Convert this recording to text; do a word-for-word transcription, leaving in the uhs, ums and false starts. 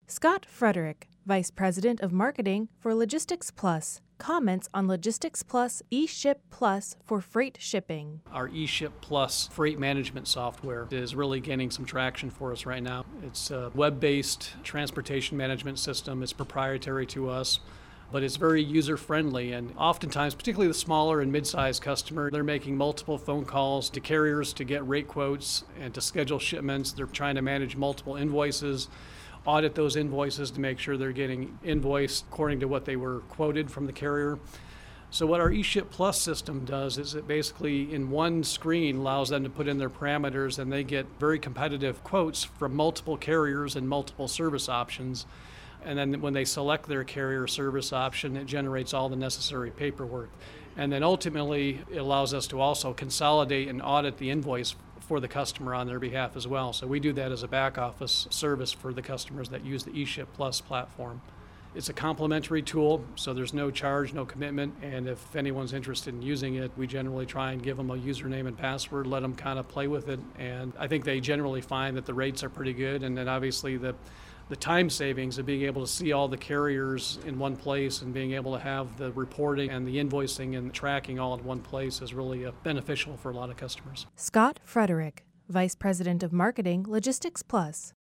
Scott Frederick, Vice President of Marketing for Logistics Plus, comments on Logistics Plus eShip Plus for freight shipping. Our eShip Plus freight management software is really gaining some traction for us right now. It's a web-based transportation management system. It's proprietary to us, but it's very user-friendly, and oftentimes, particularly the smaller and mid-sized customer, they're making multiple phone calls to carriers to get rate quotes and to schedule shipments. They're trying to manage multiple invoices, audit those invoices to make sure they're getting invoiced according to what they were quoted from the carrier. So what our eShip Plus system does is it basically in one screen allows them to put in their parameters, and they get very competitive quotes from multiple carriers and multiple service options. And then when they select their carrier service option, it generates all the necessary paperwork. And then ultimately, it allows us to also consolidate and audit the invoice for the customer on their behalf as well. So we do that as a back office service for the customers that use the eShip Plus platform. It's a complimentary tool, so there's no charge, no commitment, and if anyone's interested in using it, we generally try and give them a username and password, let them kind of play with it, and I think they generally find that the rates are pretty good, and then obviously the the time savings of being able to see all the carriers in one place and being able to have the reporting and the invoicing and the tracking all in one place is really uh, beneficial for a lot of customers. Scott Frederick, Vice President of Marketing, Logistics Plus.